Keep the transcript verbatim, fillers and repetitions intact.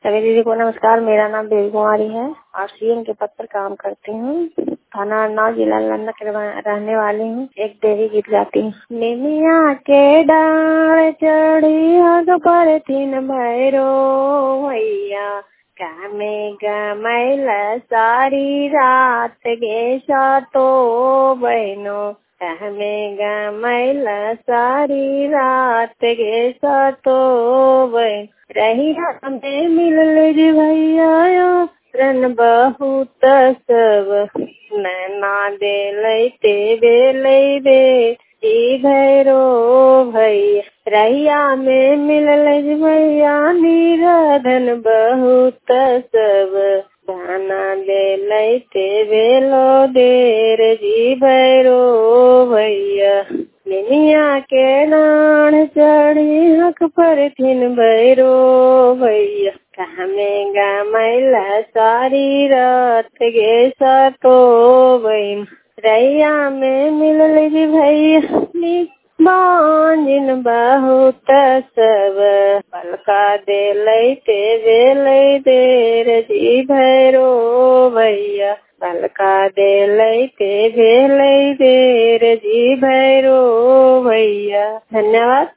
सभी दीदी को नमस्कार। मेरा नाम देवी कुमारी है और सीएम के पद पर काम करती हूँ। थाना नौ जिला नालंदा के रहने वाली हूँ। एक देवी गीत गाती हूँ। निमिया के डाल चढ़ी हग पर तीन भैरो भैया कामे गमैल सारी रात गे सातो बहनो हमें गमैल सारी रात गे सातो बहन रही हमें मिलल जी भैया रन बहुत सब नैना दे लैते बे लै बे जी भैरो भैया रहिया में मिलल जी भैया निराधन बहुत सब गाना दे लैते बेलो देर जी भैरो भैया निमिया के डाढ़ चढ़ी हक पर थिन भैरो भैया हमें गमैला सारी रात गे सातो बहन रैया में मिलल जी भैया बांजिन बहुत सब पलका दे लैते बेलै देर जी भैरो भैया पलका दे लैते बेलै देर जी भैरो भैया। धन्यवाद।